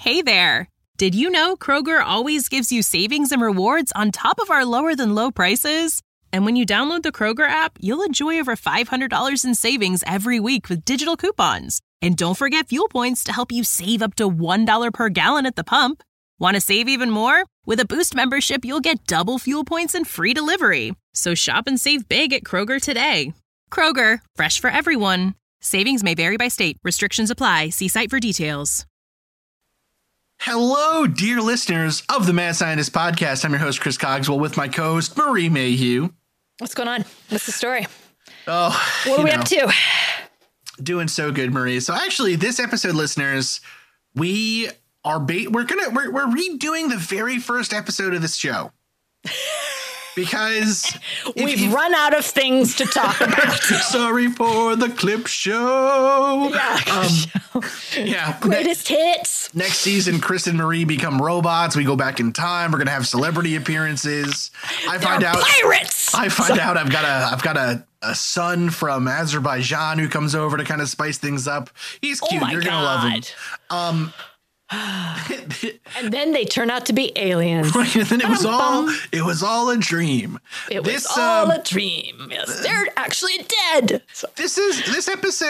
Hey there! Did you know Kroger always gives you savings and rewards on top of our lower-than-low prices? And when you download the Kroger app, you'll enjoy over $500 in savings every week with digital coupons. And don't forget fuel points to help you save up to $1 per gallon at the pump. Want to save even more? With a Boost membership, you'll get double fuel points and free delivery. So shop and save big at Kroger today. Kroger, fresh for everyone. Savings may vary by state. Restrictions apply. See site for details. Hello, dear listeners of the Mad Scientist Podcast. I'm your host, Chris Cogswell, with my co-host, Marie Mayhew. What's going on? What's the story? Oh, what are we up to? Doing so good, Marie. So actually, this episode, listeners, we're redoing the very first episode of this show. Because we've run out of things to talk about. Sorry for the clip show. Yeah. Greatest hits. Next season, Chris and Marie become robots. We go back in time. We're gonna have celebrity appearances. Pirates. I find out I've got a son from Azerbaijan who comes over to kind of spice things up. He's cute. You're gonna love him. And then they turn out to be aliens. Right, and then it was all a dream. It was all a dream. Yes, they're actually dead. This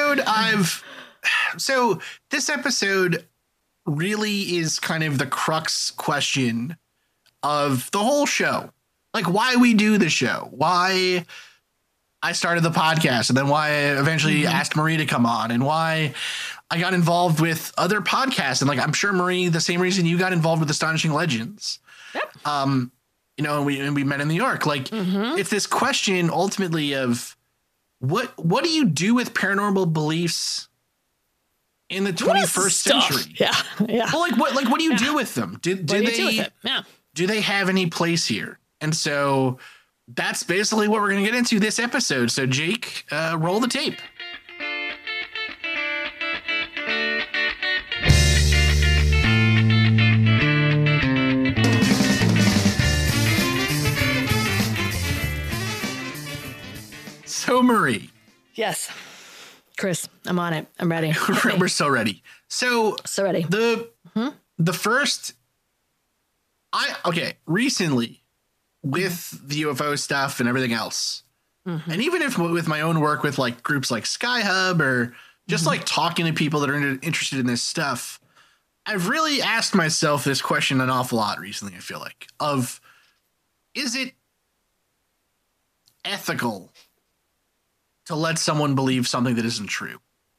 episode really is kind of the crux question of the whole show. Like why we do the show, why I started the podcast, and then why I eventually asked Marie to come on, and why I got involved with other podcasts. And like, I'm sure, Marie, the same reason you got involved with Astonishing Legends. Yep. And we met in New York. Like, it's this question ultimately of what do you do with paranormal beliefs in the 21st century? Yeah. Well, what do you do with them? Do they have any place here? And so that's basically what we're going to get into this episode. So Jake, roll the tape. So Marie. Yes. Chris, I'm on it. I'm ready. We're so ready. So ready. The first, recently with the UFO stuff and everything else, and even if with my own work with like groups like Skyhub or just like talking to people that are interested in this stuff, I've really asked myself this question an awful lot recently. I feel like is it ethical to let someone believe something that isn't true?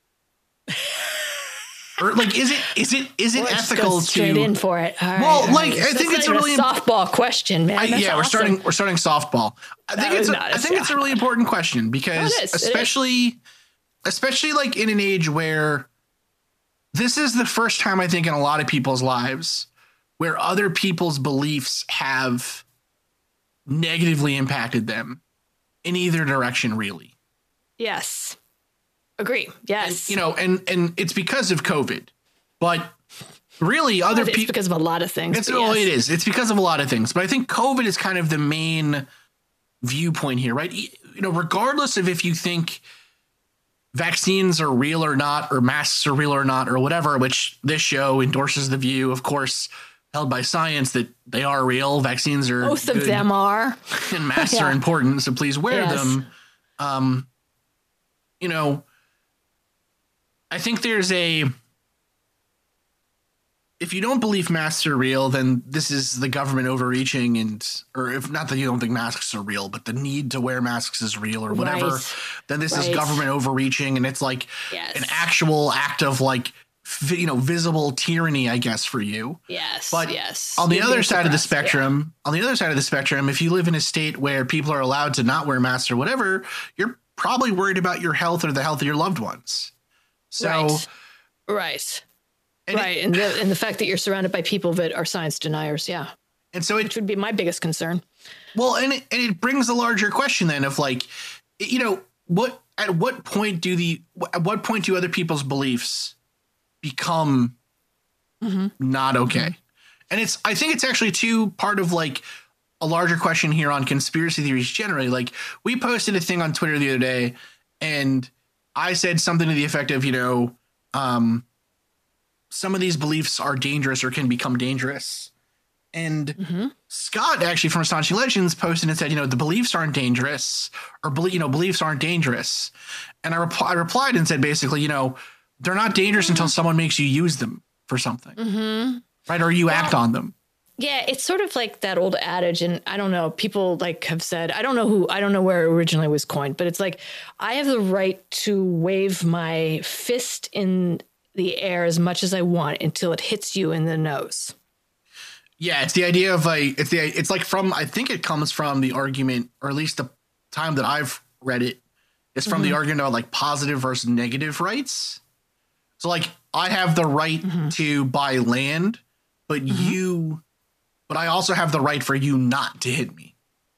Or like, is it ethical to straight in for it? All well, right, like, I think it's a really softball question, man. We're starting softball. I think it's a really important question because especially like in an age where this is the first time I think in a lot of people's lives where other people's beliefs have negatively impacted them in either direction, really. Yes. Agree. Yes. And it's because of COVID, but really other people, because of a lot of things. It is. It's because of a lot of things, but I think COVID is kind of the main viewpoint here, right? Regardless of if you think vaccines are real or not, or masks are real or not, or whatever, which this show endorses the view, of course, held by science that they are real. Vaccines are both of them are, and masks are important. So please wear them. I think there's if you don't believe masks are real, then this is the government overreaching or if not that you don't think masks are real, but the need to wear masks is real or whatever, then this is government overreaching. And it's like an actual act of like, visible tyranny, I guess, for you. Yes. But on the other side of the spectrum, if you live in a state where people are allowed to not wear masks or whatever, you're probably worried about your health or the health of your loved ones. So, right. And the fact that you're surrounded by people that are science deniers. Yeah. And so which would be my biggest concern. Well, and it brings a larger question then of like, at what point do other people's beliefs become not okay? And I think it's actually part of like a larger question here on conspiracy theories generally. Like we posted a thing on Twitter the other day and I said something to the effect of, some of these beliefs are dangerous or can become dangerous. And Scott, actually, from Astonishing Legends, posted and said, the beliefs aren't dangerous, or beliefs aren't dangerous. And I replied and said, basically, they're not dangerous until someone makes you use them for something, right? Or you act on them. Yeah, it's sort of like that old adage, and I don't know, people like have said, I don't know where it originally was coined, but it's like, I have the right to wave my fist in the air as much as I want until it hits you in the nose. Yeah, it's the idea of it's like from, I think it comes from the argument, or at least the time that I've read it, is from the argument about like positive versus negative rights. So like, I have the right to buy land, but but I also have the right for you not to hit me.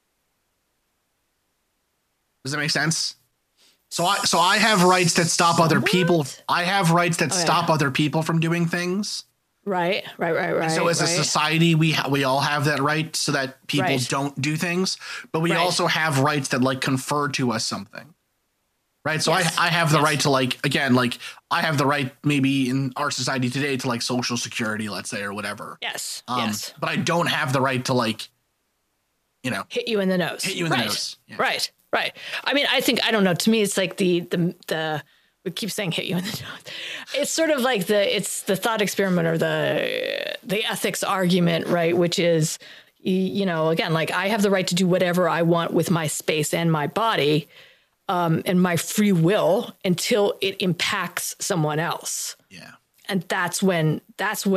Does that make sense? So I have rights that stop other people. I have rights that stop other people from doing things. Right. And so as a society, we all have that right so that people don't do things, but we also have rights that like confer to us something. Right. So I have the right to like, again, like I have the right maybe in our society today to like Social Security, let's say, or whatever. Yes. But I don't have the right to like, hit you in the nose. Hit you in the nose. Yeah. Right. I mean, I don't know. To me, it's like the we keep saying hit you in the nose. It's sort of like it's the thought experiment or the ethics argument, right? Which is, again, like I have the right to do whatever I want with my space and my body. And my free will until it impacts someone else. Yeah. And that's when there's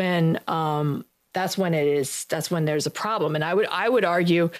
a problem. And I would argue,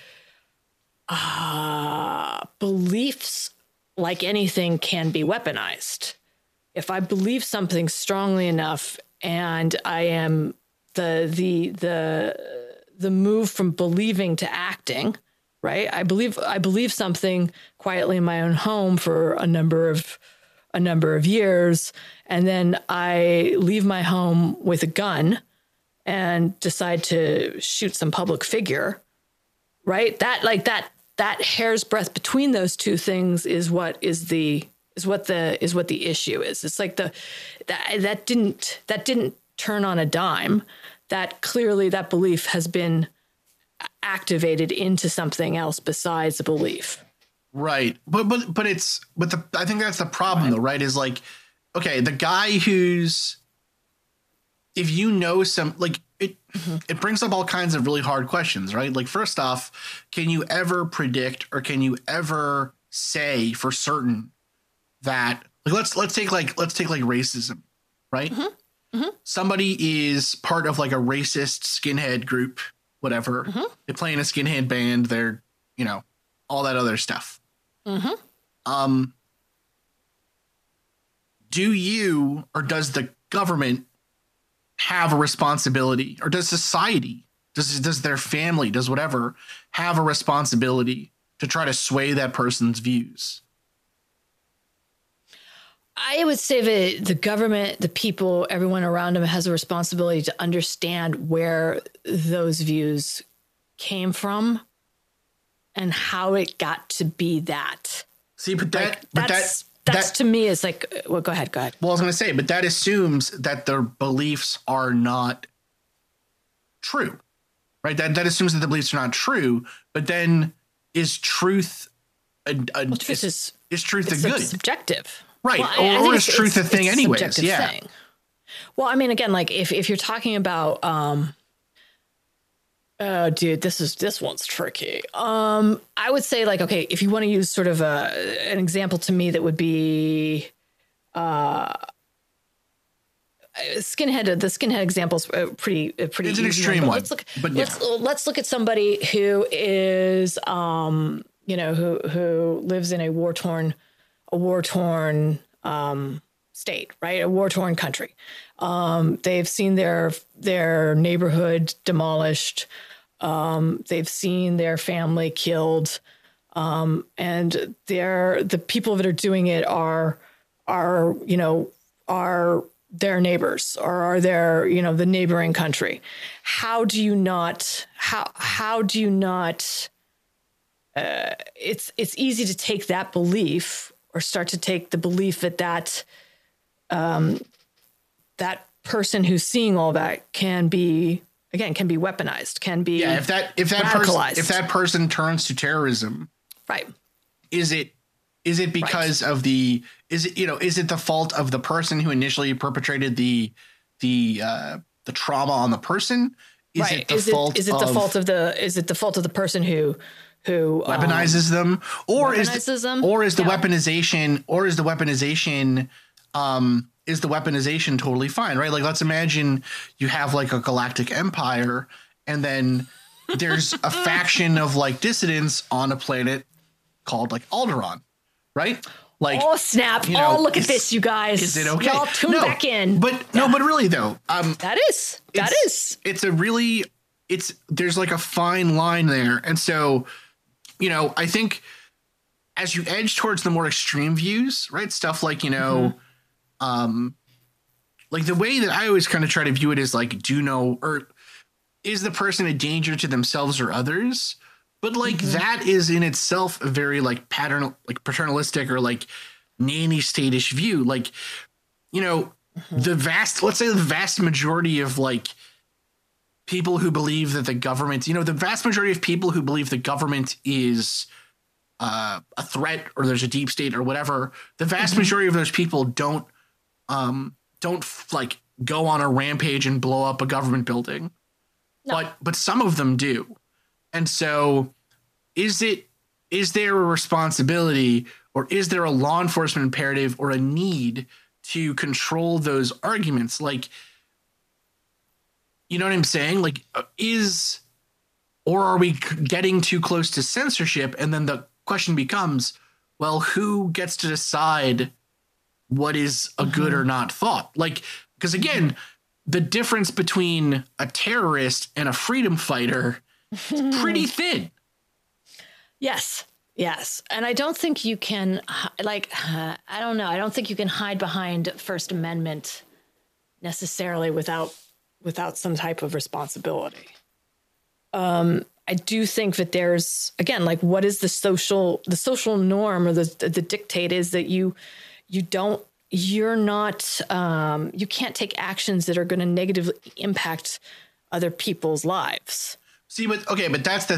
beliefs like anything can be weaponized. If I believe something strongly enough and I am the move from believing to acting, right? I believe something quietly in my own home for a number of years, and then I leave my home with a gun and decide to shoot some public figure, right? That hair's breadth between those two things is what the issue is. It's like that didn't turn on a dime. That clearly that belief has been activated into something else besides a belief. Right. But I think that's the problem though, right? Is like, okay, the guy who's, if some, like it brings up all kinds of really hard questions, right? Like first off, can you ever predict or can you ever say for certain that like, let's take racism, right? Somebody is part of like a racist skinhead group, whatever. They play in a skinhead band. They're, all that other stuff. Do you, or does the government have a responsibility, or does society, does their family, does whatever have a responsibility to try to sway that person's views? I would say that the government, the people, everyone around them has a responsibility to understand where those views came from and how it got to be that. See, but that's to me is like, well, go ahead. Well, I was going to say, but that assumes that their beliefs are not true, right? That assumes that the beliefs are not true, but then is truth is truth a good? Subjective. Right. Well, or is truth a thing anyways? Yeah. Thing. Well, I mean, again, like if you're talking about, oh, dude, this one's tricky. I would say like, okay, if you want to use sort of an example to me that would be, the skinhead example is pretty it's easy. An extreme one. Let's look at somebody who is, who lives in a war-torn state, right? A war-torn country. They've seen their neighborhood demolished. They've seen their family killed. And the people that are doing it are their neighbors or are their, the neighboring country. How do you not, it's easy to take that belief or start to take the belief that person who's seeing all that can be weaponized, can be if that person turns to terrorism, right? Is it because of is it the fault of the person who initially perpetrated the trauma on the person? Is it the fault of the person who weaponizes them, or is the weaponization totally fine, right? Like, let's imagine you have like a galactic empire, and then there's a faction of like dissidents on a planet called like Alderaan, right? Like, oh snap! Look at this, you guys. Is it okay? Y'all tune back in. But really though, there's like a fine line there, and so I think as you edge towards the more extreme views, right, stuff like like the way that I always kind of try to view it is like, or is the person a danger to themselves or others? But like that is in itself a very like paternalistic or like nanny state-ish view. Like, the vast majority of like people who believe that the government, the vast majority of people who believe the government is a threat or there's a deep state or whatever, the vast majority of those people don't like go on a rampage and blow up a government building. No. But some of them do. And so is there a responsibility, or is there a law enforcement imperative or a need to control those arguments? Like, you know what I'm saying? Like, or are we getting too close to censorship? And then the question becomes, well, who gets to decide what is a good or not thought? Like, because again, the difference between a terrorist and a freedom fighter is pretty thin. Yes. And I don't think you can, I don't know. I don't think you can hide behind First Amendment necessarily without some type of responsibility. I do think that there's, again, like, what is the social norm or the dictate is that you can't take actions that are going to negatively impact other people's lives. See, but that's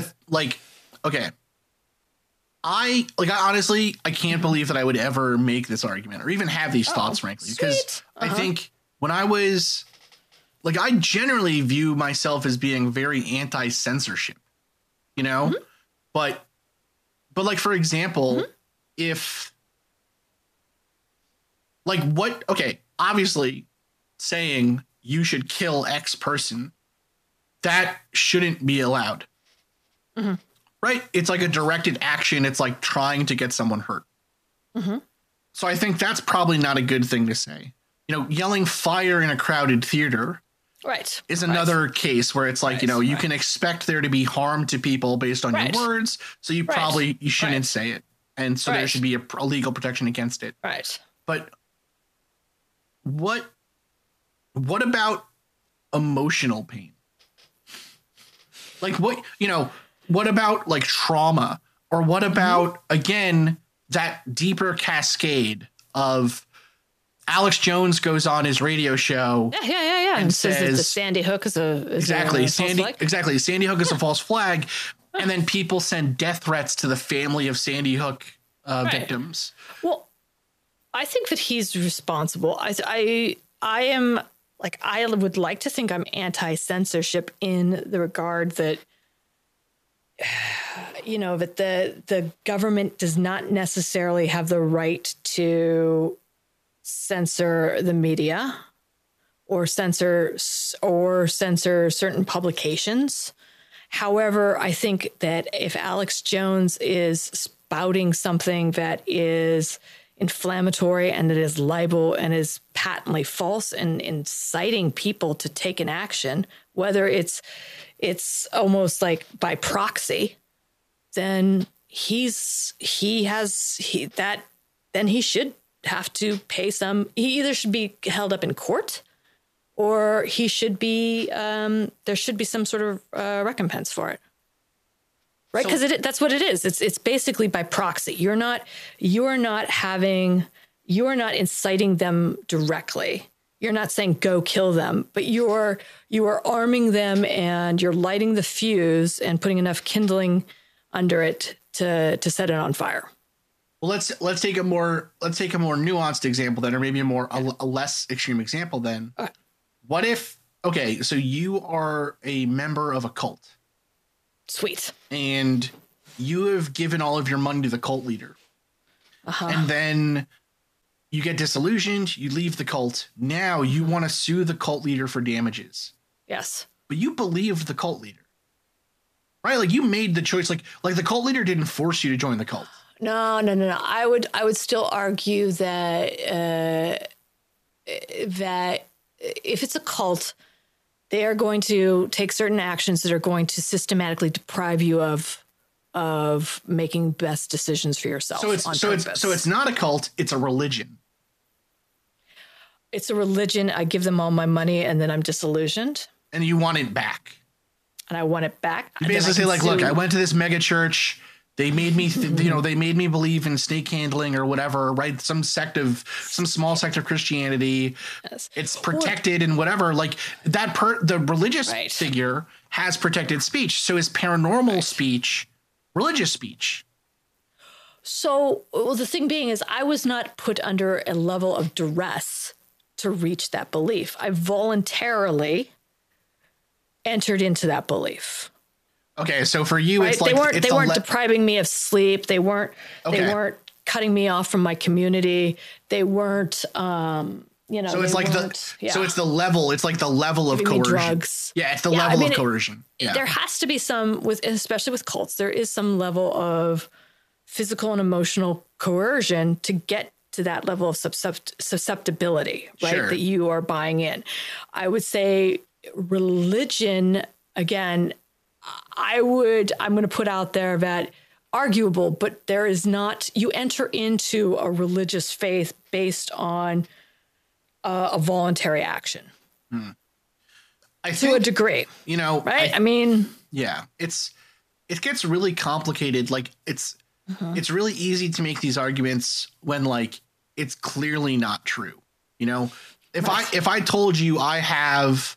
I honestly, I can't believe that I would ever make this argument or even have these thoughts, frankly, because I think when I was like, I generally view myself as being very anti-censorship, but like, for example, if like obviously saying you should kill X person, that shouldn't be allowed. Right? It's like a directed action. It's like trying to get someone hurt. So I think that's probably not a good thing to say. Yelling fire in a crowded theater is another case where it's like, you can expect there to be harm to people based on your words. So you shouldn't say it. And so there should be a legal protection against it. Right. But what about emotional pain? Like, what about like trauma, or what about, again, that deeper cascade of Alex Jones goes on his radio show. Yeah. And says that the Sandy Hook is Sandy Hook is a false flag. And then people send death threats to the family of Sandy Hook victims. Well, I think that he's responsible. I am like, I would like to think I'm anti-censorship in the regard that, that the government does not necessarily have the right to censor the media or censor certain publications. However, I think that if Alex Jones is spouting something that is inflammatory and that is libel and is patently false and inciting people to take an action, whether it's almost like by proxy, then he should have to pay some. He either should be held up in court, or he should be there should be some sort of recompense for it, right? Because that's what it is. It's basically by proxy. You're not inciting them directly. You're not saying go kill them, but you are arming them and you're lighting the fuse and putting enough kindling under it to set it on fire. Well, let's take a more nuanced example then, or maybe a less extreme example then. Okay. What if, okay, so you are a member of a cult. Sweet. And you have given all of your money to the cult leader. And then you get disillusioned, you leave the cult. Now you want to sue the cult leader for damages. Yes. But you believed the cult leader. Right? Like you made the choice. Like the cult leader didn't force you to join the cult. No. I would still argue that that if it's a cult, they are going to take certain actions that are going to systematically deprive you of making best decisions for yourself. So it's not a cult, it's a religion. It's a religion. I give them all my money and then I'm disillusioned. And you want it back. And I want it back. You basically say like, look, I went to this mega church. They made me, they made me believe in snake handling or whatever, right? Some small sect of Christianity. Yes. It's protected and whatever. Like that the religious figure has protected speech. So is paranormal speech religious speech? So, well, the thing being is I was not put under a level of duress to reach that belief. I voluntarily entered into that belief. Okay, so for you, it's like they weren't depriving me of sleep. They weren't cutting me off from my community. They weren't, So it's like so it's the level. It's like the level of coercion. Drugs. Yeah, it's the level of coercion. Yeah. There has to be some especially with cults. There is some level of physical and emotional coercion to get to that level of susceptibility, right? Sure. That you are buying in. I would say religion, again, I'm going to put out there that arguable, but there is not, you enter into a religious faith based on a voluntary action. I think, to a degree, right? I mean, yeah, it gets really complicated. Like it's really easy to make these arguments when like it's clearly not true. If I told you I have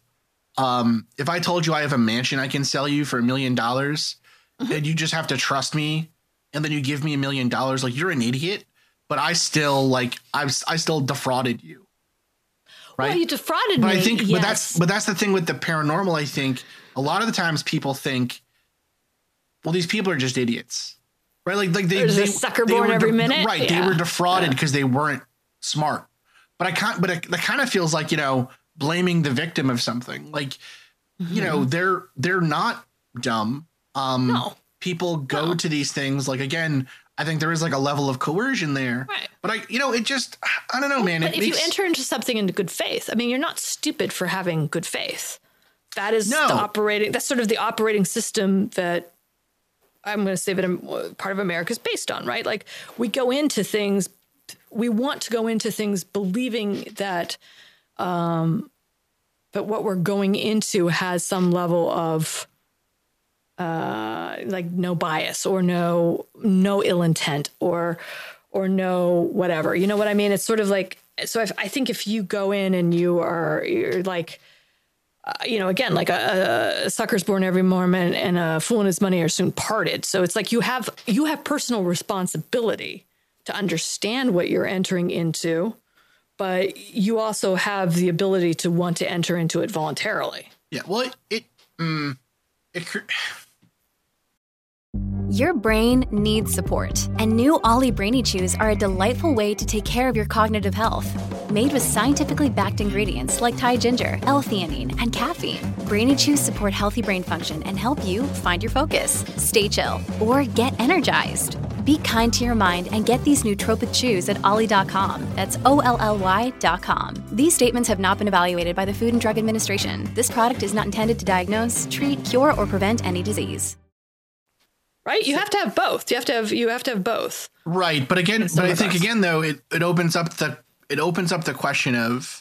a mansion I can sell you for $1 million, and you just have to trust me, and then you give me $1 million, like you're an idiot. But I still I still defrauded you. Right? Well, you defrauded me. I think, yes. but that's the thing with the paranormal. I think a lot of the times people think, well, these people are just idiots, right? Like there's a sucker born every minute, right? Yeah. They were defrauded because they weren't smart. But that kind of feels like blaming the victim of something. Like they're not dumb. No. People go to these things. Like again, I think there is like a level of coercion there, right. But I don't know, man. But if you enter into something into good faith, I mean, you're not stupid for having good faith. That is that's sort of the operating system that I'm going to say that part of America is based on, right? Like we want to go into things believing that, but what we're going into has some level of, like no bias or no ill intent or no whatever, you know what I mean? It's sort of like, so I think if you go in and you're like, again, like a sucker's born every moment and a fool and his money are soon parted. So it's like you have personal responsibility to understand what you're entering into, but you also have the ability to want to enter into it voluntarily. Yeah. Well, Your brain needs support, and new Ollie Brainy Chews are a delightful way to take care of your cognitive health. Made with scientifically backed ingredients like Thai ginger, L-theanine, and caffeine, Brainy Chews support healthy brain function and help you find your focus, stay chill, or get energized. Be kind to your mind and get these nootropic chews at ollie.com. That's OLLY.com. These statements have not been evaluated by the Food and Drug Administration. This product is not intended to diagnose, treat, cure, or prevent any disease. Right? You have to have both. You have to have both. Right. But again, I think again, though, it opens up the question of,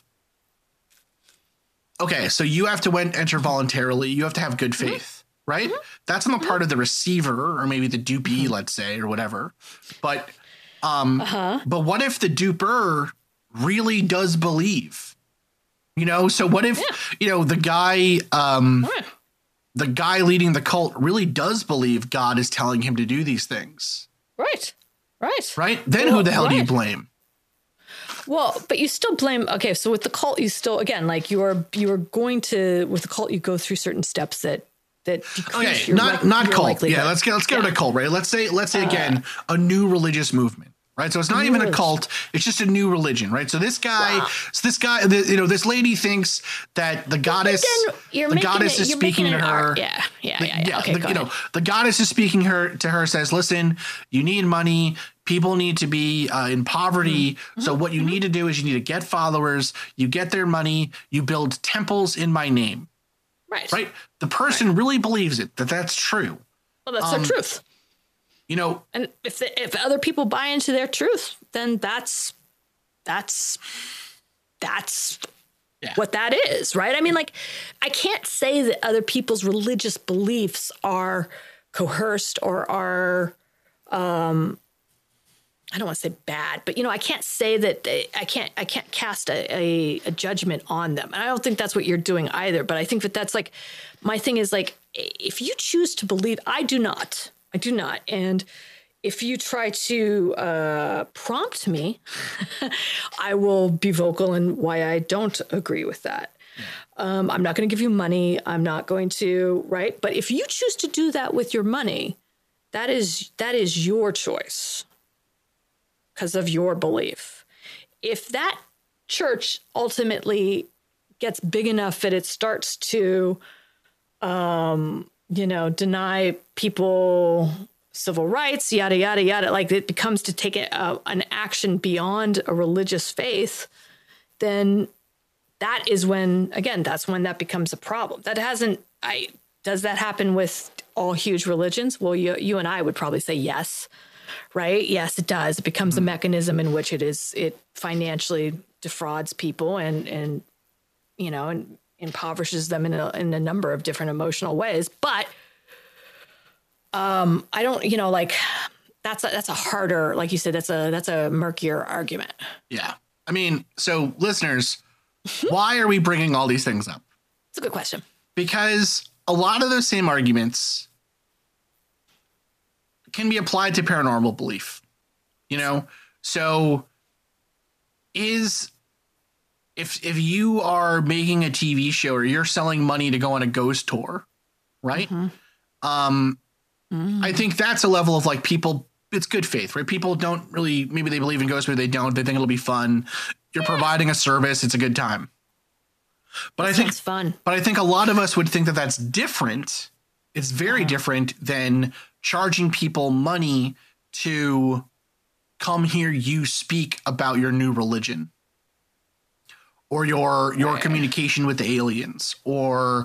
okay, so you have to enter voluntarily. You have to have good faith, right? Mm-hmm. That's on the part of the receiver or maybe the dupee, let's say, or whatever. But, but what if the duper really does believe You know, so what if, you know, the guy leading the cult really does believe God is telling him to do these things? Right. Then who the hell do you blame? Well, but you still blame. Okay, so with the cult, you still, again, like you are going to, with the cult, you go through certain steps that decrease your not cult. likelihood. Yeah, let's go to cult, right? Let's say again, a new religious movement. Right. So it's not even a cult. It's just a new religion. Right. So this guy, this lady thinks that the goddess, is speaking to her. Yeah. Okay, the goddess is speaking to her, says, listen, you need money. People need to be in poverty. So what you need to do is you need to get followers. You get their money. You build temples in my name. Right. The person really believes it, that's true. Well, that's their truth. You know, and if other people buy into their truth, then that's what that is, right? I mean, like, I can't say that other people's religious beliefs are coerced or are, I don't want to say bad, but, you know, I can't say that I can't cast a judgment on them. And I don't think that's what you're doing either. But I think that's like, my thing is like, if you choose to believe, I do not. And if you try to prompt me, I will be vocal in why I don't agree with that. I'm not going to give you money. I'm not going to, right? But if you choose to do that with your money, that is your choice because of your belief. If that church ultimately gets big enough that it starts to deny people civil rights, yada, yada, yada, like it becomes to take an action beyond a religious faith, then that is when, again, that's when that becomes a problem. Does that happen with all huge religions? Well, you and I would probably say yes, right? Yes, it does. It becomes a mechanism in which it financially defrauds people and impoverishes them in a number of different emotional ways. But I don't, that's a harder, like you said, that's a murkier argument. Yeah. I mean, so listeners, why are we bringing all these things up? It's a good question. Because a lot of those same arguments can be applied to paranormal belief, so if you are making a TV show or you're selling money to go on a ghost tour, right? I think that's a level of like people, it's good faith, right? People don't really, maybe they believe in ghosts, maybe they don't. They think it'll be fun. You're providing a service. It's a good time. But I think it's fun. But I think a lot of us would think that that's different. It's very different than charging people money to come hear you speak about your new religion or your communication with the aliens or,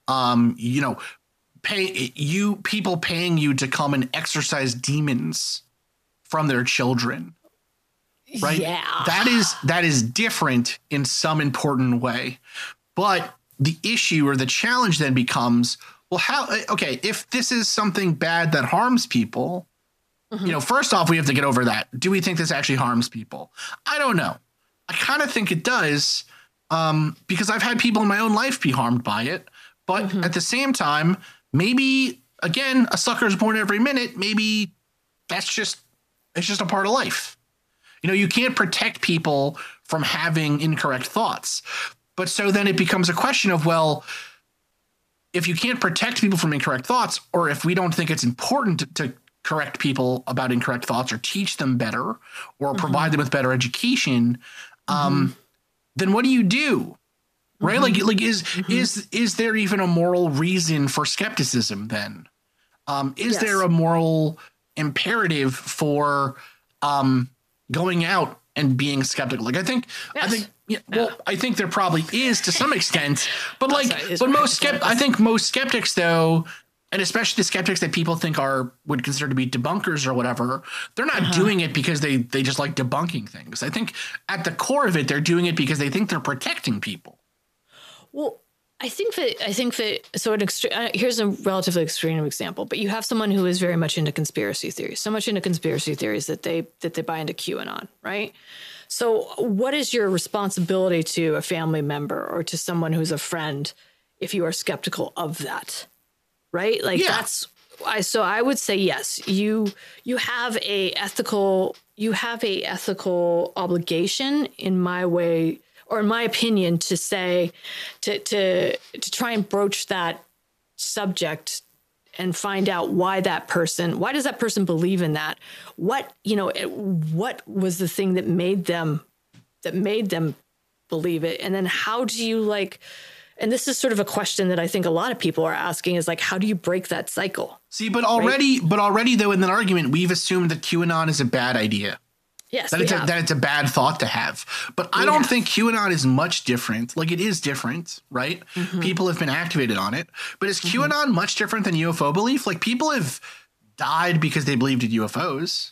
people paying you to come and exorcise demons from their children. Right. Yeah. That is different in some important way. But the issue or the challenge then becomes, well, if this is something bad that harms people, first off, we have to get over that. Do we think this actually harms people? I don't know. I kind of think it does because I've had people in my own life be harmed by it. But at the same time, maybe, again, a sucker is born every minute. Maybe it's just a part of life. You can't protect people from having incorrect thoughts. But so then it becomes a question of, well, if you can't protect people from incorrect thoughts, or if we don't think it's important to correct people about incorrect thoughts or teach them better or provide them with better education, then what do you do? Right? Like is there even a moral reason for skepticism then? Is there a moral imperative for going out and being skeptical? Like I think there probably is to some extent, but most skeptics though, and especially the skeptics that people think would consider to be debunkers or whatever, they're not doing it because they just like debunking things. I think at the core of it, they're doing it because they think they're protecting people. Well, I think that so here's a relatively extreme example, but you have someone who is very much into conspiracy theories, so much into conspiracy theories that they buy into QAnon, right? So what is your responsibility to a family member or to someone who's a friend if you are skeptical of that? Right? Like so I would say, yes, you have a ethical obligation in my way, or in my opinion, to say, to try and broach that subject and find out why does that person believe in that? What was the thing that made them believe it? And then how do you and this is sort of a question that I think a lot of people are asking is how do you break that cycle? See, but already though, in that argument, we've assumed that QAnon is a bad idea. Yes, that it's a bad thought to have. But I don't think QAnon is much different. It is different, right? Mm-hmm. People have been activated on it. But is QAnon much different than UFO belief? People have died because they believed in UFOs.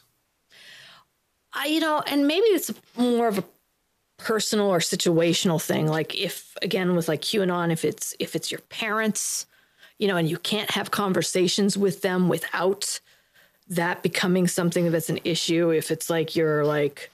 And maybe it's more of a personal or situational thing. If, again, with QAnon, if it's your parents, and you can't have conversations with them without that becoming something that's an issue. If it's you're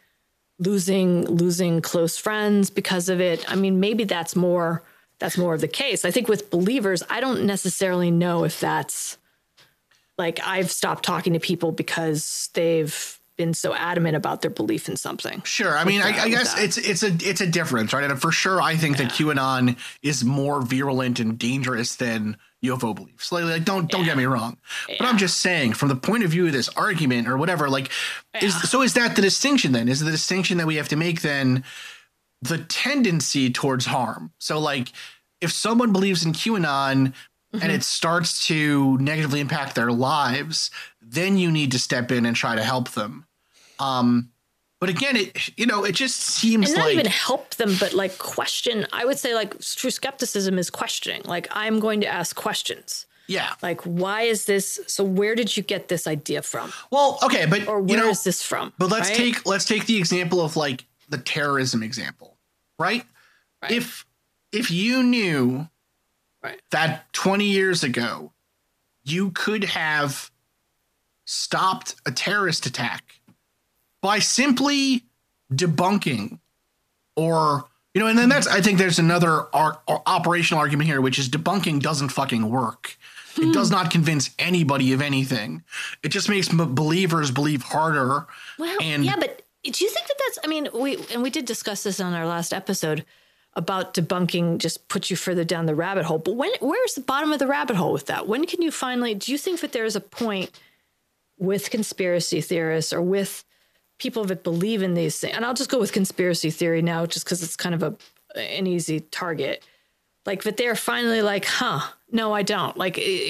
losing close friends because of it. I mean, maybe that's more of the case. I think with believers, I don't necessarily know if that's I've stopped talking to people because they've been so adamant about their belief in something. Sure. I mean, I guess it's a difference, right? And for sure, I think that QAnon is more virulent and dangerous than UFO beliefs. Don't get me wrong. But I'm just saying, from the point of view of this argument or whatever, is that the distinction then? Is the distinction that we have to make then the tendency towards harm? So if someone believes in QAnon and it starts to negatively impact their lives, then you need to step in and try to help them. But again, it just seems and not even help them, but question. I would say true skepticism is questioning. I'm going to ask questions. Yeah. Why is this? So where did you get this idea from? Well, okay, but or where is this from? But let's take the example of the terrorism example, right? If you knew that 20 years ago you could have stopped a terrorist attack by simply debunking and then I think there's another operational argument here, which is debunking doesn't fucking work. It does not convince anybody of anything. It just makes believers believe harder. Well, but do you think that's, we did discuss this on our last episode about debunking just puts you further down the rabbit hole. But where's the bottom of the rabbit hole with that? When can you finally, do you think that there's a point with conspiracy theorists or with people that believe in these things? And I'll just go with conspiracy theory now, just because it's kind of an easy target. That they're finally no, I don't.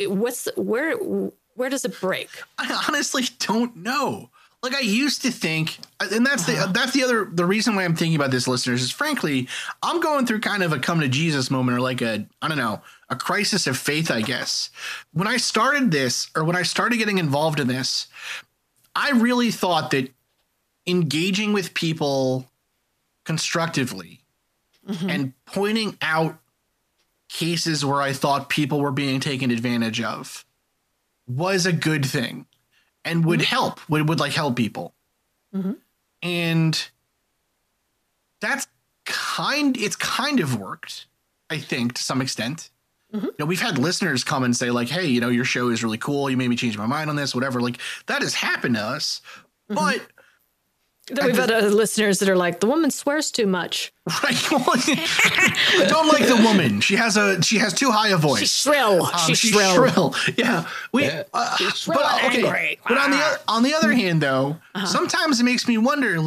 Where does it break? I honestly don't know. I used to think, and that's the reason why I'm thinking about this, listeners, is frankly, I'm going through kind of a come to Jesus moment, or a crisis of faith, I guess. When I started this, or when I started getting involved in this, I really thought that engaging with people constructively and pointing out cases where I thought people were being taken advantage of was a good thing. And would help, would help people. Mm-hmm. And it's kind of worked, I think, to some extent. Mm-hmm. We've had listeners come and say hey, your show is really cool. You made me change my mind on this, whatever. That has happened to us. Mm-hmm. But then we've had other listeners that are the woman swears too much. Right. I don't like the woman. She has too high a voice. She's shrill. She's shrill. Yeah. She's shrill and angry. But on the other hand, though, sometimes it makes me wonder,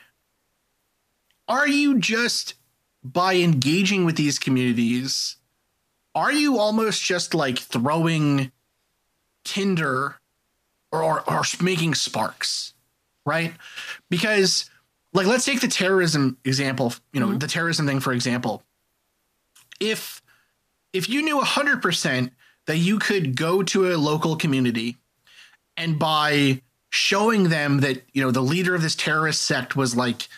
are you just, by engaging with these communities, are you almost just throwing tinder or making sparks? Right? Because let's take the terrorism example, the terrorism thing, for example. If you knew 100% that you could go to a local community and by showing them that, the leader of this terrorist sect was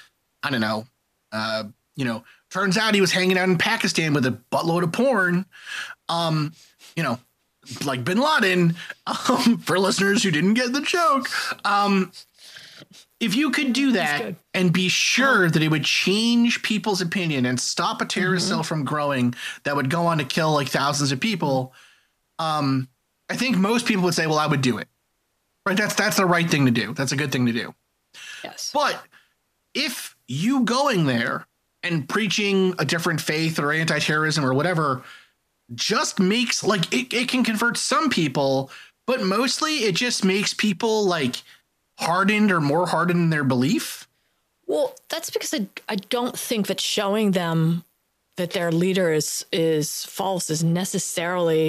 turns out he was hanging out in Pakistan with a buttload of porn, like Bin Laden, for listeners who didn't get the joke. If you could do that and be sure that it would change people's opinion and stop a terrorist cell from growing that would go on to kill like thousands of people, I think most people would say, well, I would do it. Right? That's the right thing to do. That's a good thing to do. Yes. But if you going there and preaching a different faith or anti-terrorism or whatever just makes like it can convert some people, but mostly it just makes people like hardened or more hardened in their belief. Well, that's because I don't think that showing them that their leader is false is necessarily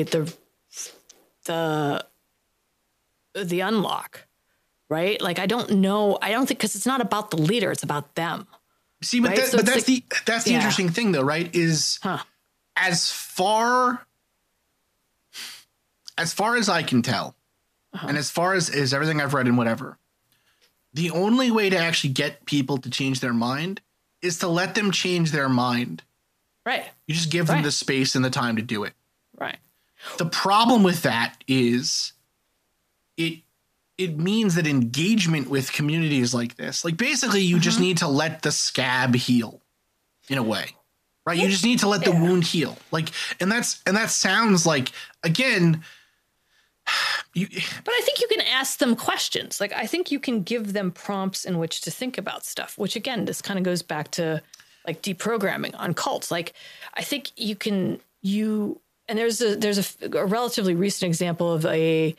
the unlock, right? Like, I don't think, because it's not about the leader, it's about them. See, but, right? that's the interesting thing though, right? Is as far as I can tell, and as far as everything I've read and whatever, the only way to actually get people to change their mind is to let them change their mind. Right. You just give them the space and the time to do it. Right. The problem with that is it means that engagement with communities like this, like basically you just need to let the scab heal in a way, right? You just need to let the wound heal. Like, and that sounds like, again, but I think you can ask them questions. Like, I think you can give them prompts in which to think about stuff, which again, this kind of goes back to like deprogramming on cults. Like, I think and there's a relatively recent example of a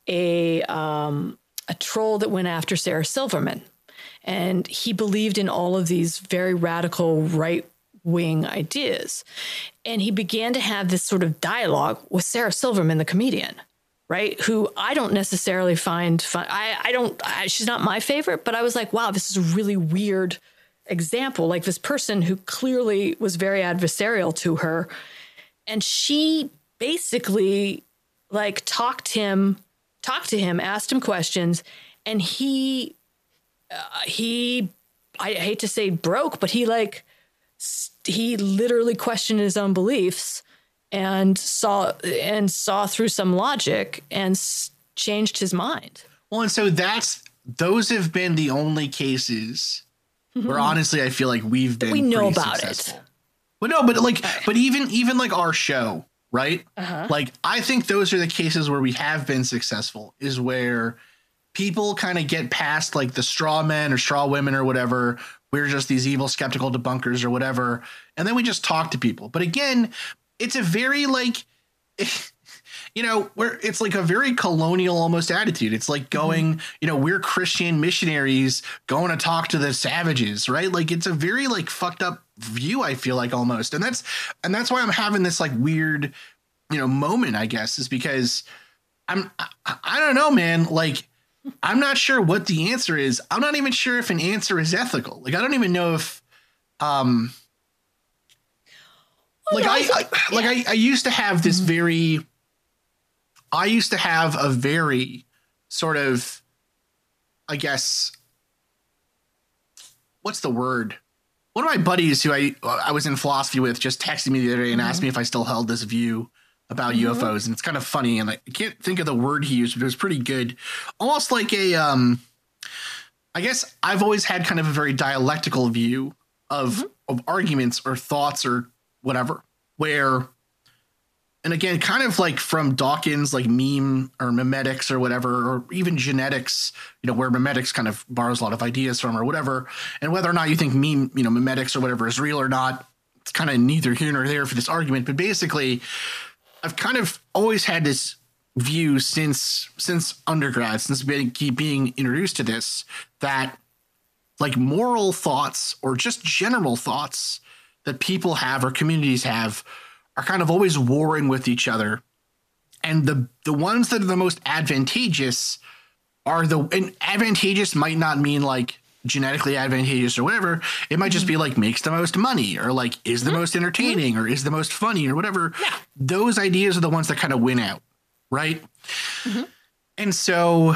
troll that went after Sarah Silverman, and he believed in all of these very radical right-wing ideas. And he began to have this sort of dialogue with Sarah Silverman, the comedian, right? Who I don't necessarily find fun. She's not my favorite, but I was like, wow, this is a really weird example. Like, this person who clearly was very adversarial to her. And she basically like talked to him, asked him questions. And he I hate to say broke, but he literally questioned his own beliefs and saw through some logic and changed his mind. Well, and so those have been the only cases where honestly I feel like we know about successful. It. Well, no, but like, but even like our show, right? Like, I think those are the cases where we have been successful, is where people kind of get past like the straw men or straw women or whatever. We're just these evil skeptical debunkers or whatever, and then we just talk to people. But again, it's a very like, where it's like a very colonial almost attitude. It's like going, we're Christian missionaries going to talk to the savages, right? Like, it's a very like fucked up view, I feel like, almost. And that's why I'm having this like weird, moment, I guess, is because I don't know, man. Like, I'm not sure what the answer is. I'm not even sure if an answer is ethical. Like, I don't even know if, I used to have this I used to have a very sort of, I guess, what's the word? One of my buddies who I was in philosophy with just texted me the other day and asked me if I still held this view about UFOs. And it's kind of funny. And I can't think of the word he used, but it was pretty good. Almost like I guess I've always had kind of a very dialectical view of arguments or thoughts or whatever, where, and again, kind of like from Dawkins, like meme or memetics or whatever, or even genetics, where memetics kind of borrows a lot of ideas from or whatever. And whether or not you think memetics or whatever is real or not, it's kind of neither here nor there for this argument. But basically, I've kind of always had this view since undergrad, since being introduced to this, that like moral thoughts or just general thoughts that people have or communities have are kind of always warring with each other. And the ones that are the most advantageous and advantageous might not mean like genetically advantageous or whatever. It might just be like makes the most money or like is the most entertaining or is the most funny or whatever. Yeah. Those ideas are the ones that kind of win out. Right. And so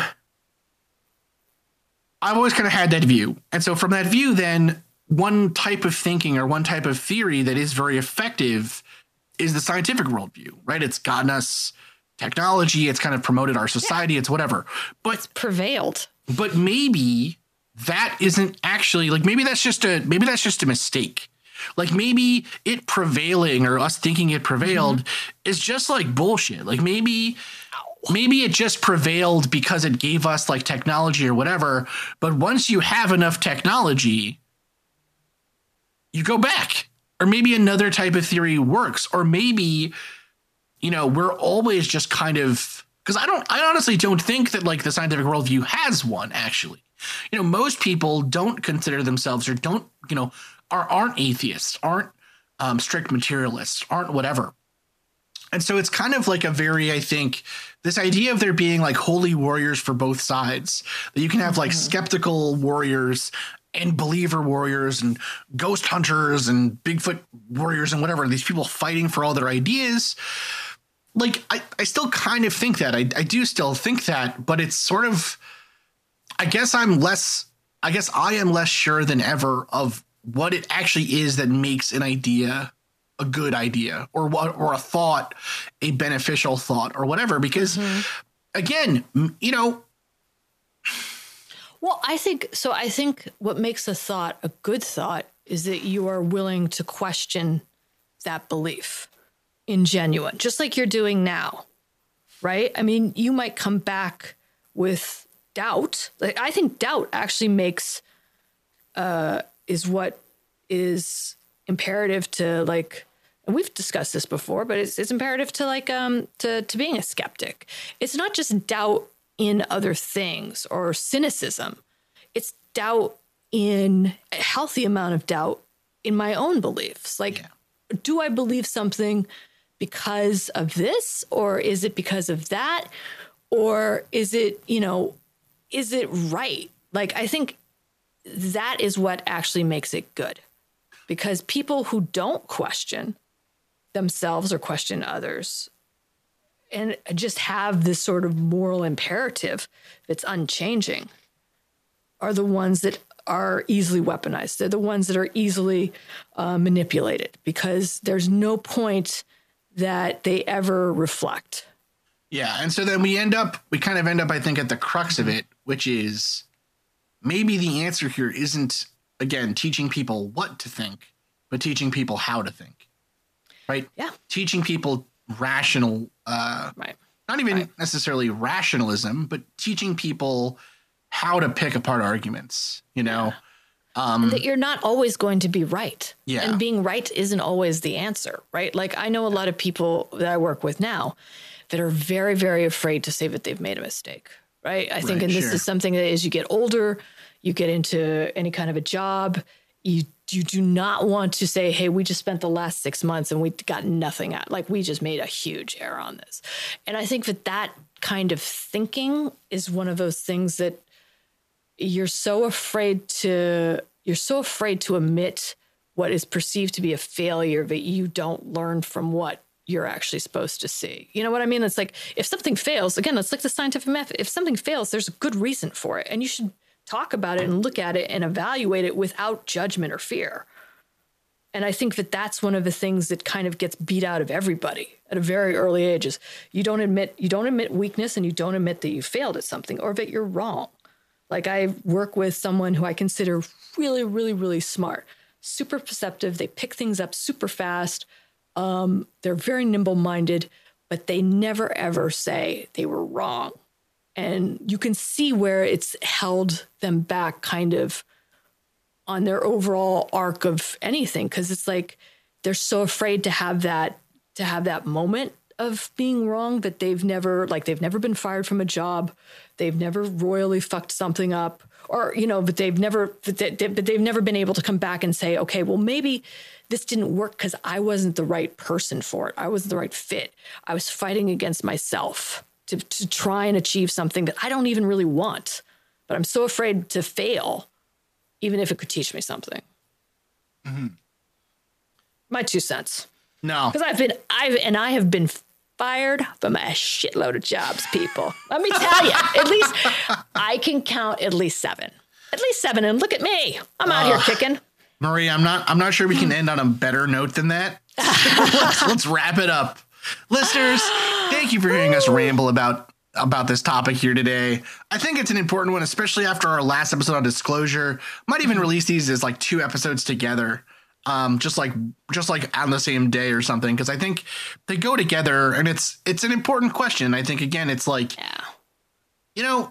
I've always kind of had that view. And so from that view, then one type of thinking or one type of theory that is very effective is the scientific worldview, right? It's gotten us technology. It's kind of promoted our society. It's whatever, but it's prevailed. But maybe that isn't actually like, maybe that's just a mistake. Like maybe it prevailing or us thinking it prevailed is just like bullshit. Like maybe it just prevailed because it gave us like technology or whatever. But once you have enough technology, you go back. Or maybe another type of theory works. Or maybe, you know, we're always just kind of, because I honestly don't think that like the scientific worldview has one, actually. You know, most people don't consider themselves or don't, you know, aren't atheists, aren't strict materialists, aren't whatever. And so it's kind of like a very, I think, this idea of there being like holy warriors for both sides, that you can have like skeptical warriors and believer warriors and ghost hunters and Bigfoot warriors and whatever, these people fighting for all their ideas. Like, I still kind of think that. I do still think that, but it's sort of, I guess I am less sure than ever of what it actually is that makes an idea a good idea, or a thought a beneficial thought, or whatever. Because again, you know. Well, I think what makes a thought a good thought is that you are willing to question that belief in genuine, just like you're doing now, right? I mean, you might come back with doubt. Like, I think doubt actually makes is what is imperative to, like, and we've discussed this before, but it's imperative to like to being a skeptic. It's not just doubt in other things or cynicism. It's doubt, in a healthy amount of doubt in my own beliefs. Like, do I believe something because of this, or is it because of that? Or is it, you know, is it right? Like, I think that is what actually makes it good, because people who don't question themselves or question others and just have this sort of moral imperative that's unchanging are the ones that are easily weaponized. They're the ones that are easily manipulated, because there's no point that they ever reflect. Yeah. And so then we kind of end up, I think, at the crux of it, which is maybe the answer here isn't, again, teaching people what to think, but teaching people how to think. Right? Yeah. Teaching people rational, right. Not even necessarily rationalism, but teaching people how to pick apart arguments, you know? And that you're not always going to be right. Yeah. And being right isn't always the answer, right? Like, I know a lot of people that I work with now that are very, very afraid to say that they've made a mistake, right? I think, and this is something that as you get older, you get into any kind of a job, you do not want to say, hey, we just spent the last 6 months and we got nothing out. Like, we just made a huge error on this. And I think that kind of thinking is one of those things that you're so afraid to admit what is perceived to be a failure that you don't learn from what you're actually supposed to see. You know what I mean? It's like, if something fails, again, it's like the scientific method. If something fails, there's a good reason for it. And you should talk about it and look at it and evaluate it without judgment or fear. And I think that that's one of the things that kind of gets beat out of everybody at a very early age is you don't admit weakness, and you don't admit that you failed at something or that you're wrong. Like, I work with someone who I consider really, really, really smart, super perceptive. They pick things up super fast. They're very nimble-minded, but they never, ever say they were wrong. And you can see where it's held them back kind of on their overall arc of anything. Cause it's like, they're so afraid to have that moment of being wrong that they've never been fired from a job. They've never royally fucked something up, or, you know, but they've never been able to come back and say, okay, well, maybe this didn't work because I wasn't the right person for it. I wasn't the right fit. I was fighting against myself to try and achieve something that I don't even really want, but I'm so afraid to fail, even if it could teach me something. Mm-hmm. My 2 cents. No, because I have been fired from a shitload of jobs, people. Let me tell you, at least I can count at least 7. And look at me. I'm out here kicking. Marie, I'm not sure we can end on a better note than that. let's wrap it up. Listeners, thank you for hearing us ramble about about this topic here today. I think it's an important one, especially after our last episode on Disclosure. Might even release these as like 2 episodes together, just like on the same day or something, because I think they go together, and it's an important question. I think, again, it's like, you know,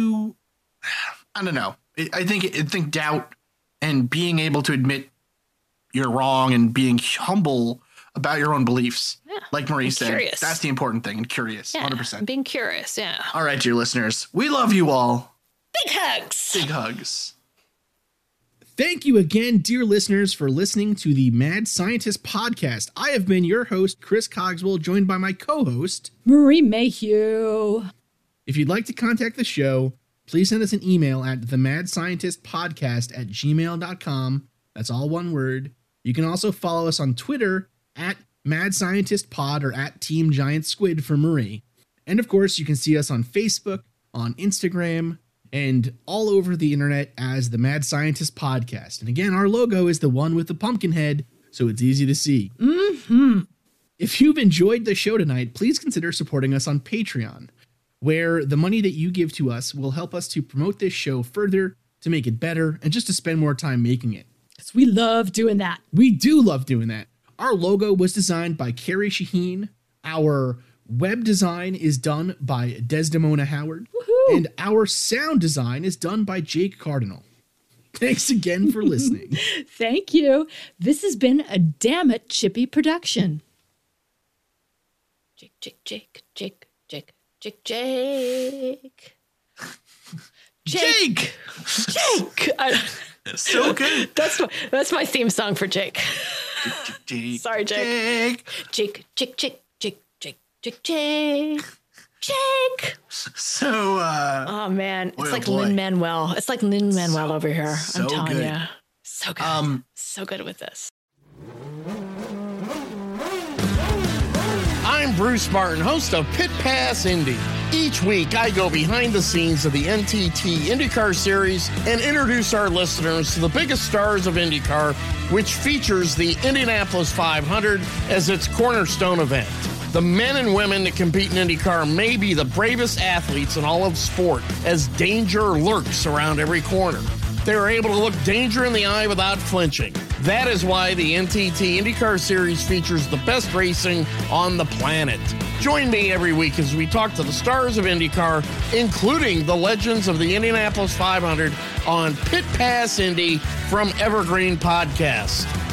I don't know. I think doubt and being able to admit you're wrong and being humble about your own beliefs, like Marie said, curious. That's the important thing, and curious, 100%. Being curious, yeah. All right, dear listeners, we love you all. Big hugs. Big hugs. Thank you again, dear listeners, for listening to the Mad Scientist podcast. I have been your host, Chris Cogswell, joined by my co-host, Marie Mayhew. If you'd like to contact the show, please send us an email at themadscientistpodcast@gmail.com. That's all one word. You can also follow us on Twitter at Mad Scientist Pod or at Team Giant Squid for Marie. And of course, you can see us on Facebook, on Instagram, and all over the internet as the Mad Scientist Podcast. And again, our logo is the one with the pumpkin head, so it's easy to see. Mm-hmm. If you've enjoyed the show tonight, please consider supporting us on Patreon, where the money that you give to us will help us to promote this show further, to make it better, and just to spend more time making it. Because we love doing that. We do love doing that. Our logo was designed by Carrie Shaheen. Our web design is done by Desdemona Howard. Woohoo! And our sound design is done by Jake Cardinal. Thanks again for listening. Thank you. This has been a Damn It Chippy production. Jake. Jake. So good. That's my theme song for Jake. Jake. Sorry, Jake. Jake. So, oh man, it's like Lin-Manuel. It's like Lin-Manuel over here. So I'm telling good. you, so good, so good with this. I'm Bruce Martin, host of Pit Pass Indy. Each week, I go behind the scenes of the NTT IndyCar Series and introduce our listeners to the biggest stars of IndyCar, which features the Indianapolis 500 as its cornerstone event. The men and women that compete in IndyCar may be the bravest athletes in all of sport, as danger lurks around every corner. They are able to look danger in the eye without flinching. That is why the NTT IndyCar Series features the best racing on the planet. Join me every week as we talk to the stars of IndyCar, including the legends of the Indianapolis 500 on Pit Pass Indy from Evergreen Podcast.